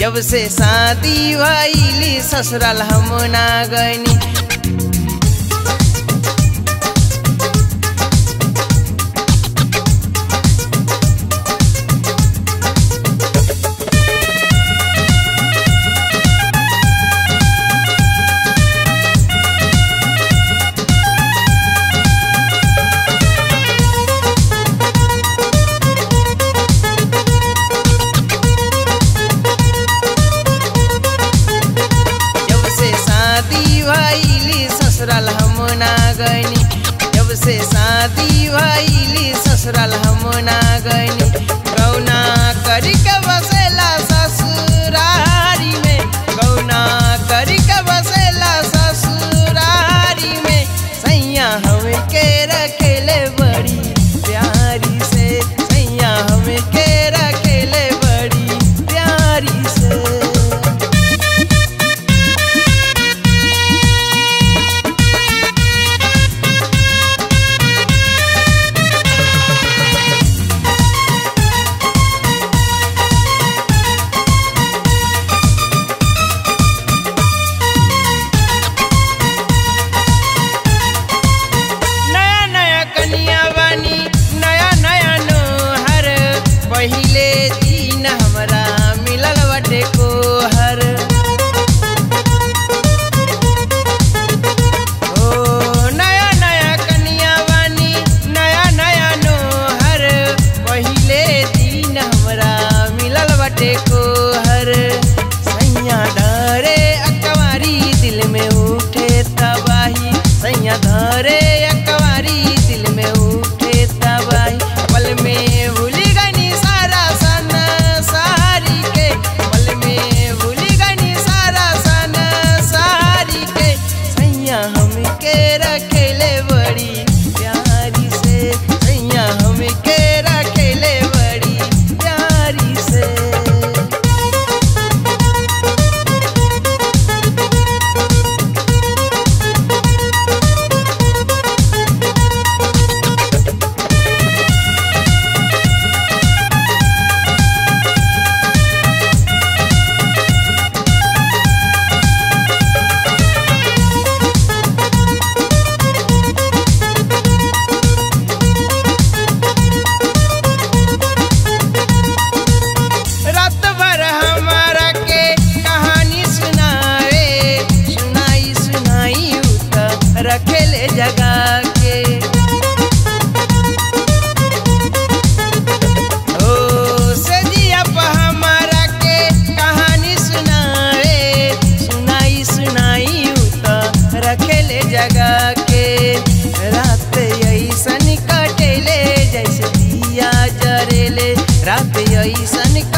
जब से शादी भइली ससुराल हम ना गइनी। ससुराल हम ना गइनी। जब से शादी भइली ससुराल हम ना गइनी। गौना करी के बसेला ससुरारी में, गौना करी के बसेला ससुरारी में। सैया हमके रखेले बड़ी प्यारी से, सैया हमके रखेले बड़ी प्यारी से। पहिले दिन हमरा मिलल बाटे कोहर, ओ नया नया कनिया बानी नया नया नोहर। पहिले दिन हमरा मिलल बाटे कोहर। सैया धरे अकवारी दिल में उठे तबाही, सैया धरे अकवारी दिल में उठे तबाही। पल में भूली हमके रखेले बड़ी प्यारी से, सैया हमके रखेले बड़ी प्यारी से। रखेले जगा के ओ सजिया पर हमारा के कहानी सुनावे, सुनाई सुनाई उता रखेले जगा के। रात ऐसन कटेले जैसे दिया जरेले, रात ऐसन